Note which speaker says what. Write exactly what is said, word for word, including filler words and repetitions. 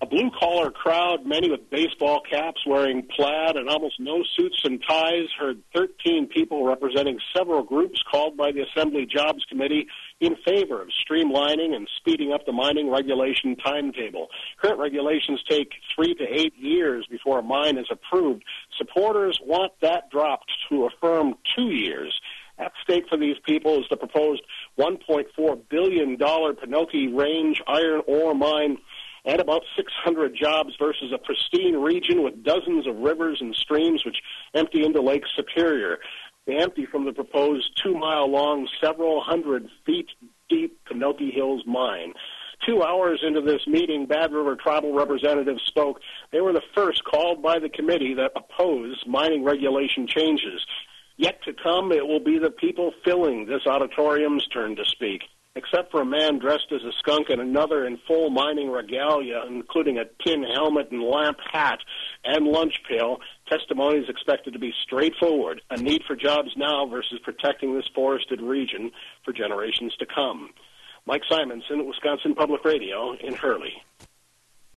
Speaker 1: A blue-collar crowd, many with baseball caps, wearing plaid and almost no suits and ties, heard thirteen people representing several groups called by the Assembly Jobs Committee in favor of streamlining and speeding up the mining regulation timetable. Current regulations take three to eight years before a mine is approved. Supporters want that dropped to a firm two years. At stake for these people is the proposed one point four billion dollars Pinoki Range iron ore mine, and about six hundred jobs versus a pristine region with dozens of rivers and streams which empty into Lake Superior. They empty from the proposed two-mile-long, several hundred feet deep Pinoki Hills mine. Two hours into this meeting, Bad River tribal representatives spoke. They were the first called by the committee that oppose mining regulation changes. Yet to come, it will be the people filling this auditorium's turn to speak. Except for a man dressed as a skunk and another in full mining regalia, including a tin helmet and lamp hat and lunch pail, testimony is expected to be straightforward, a need for jobs now versus protecting this forested region for generations to come. Mike Simonson, Wisconsin Public Radio in Hurley.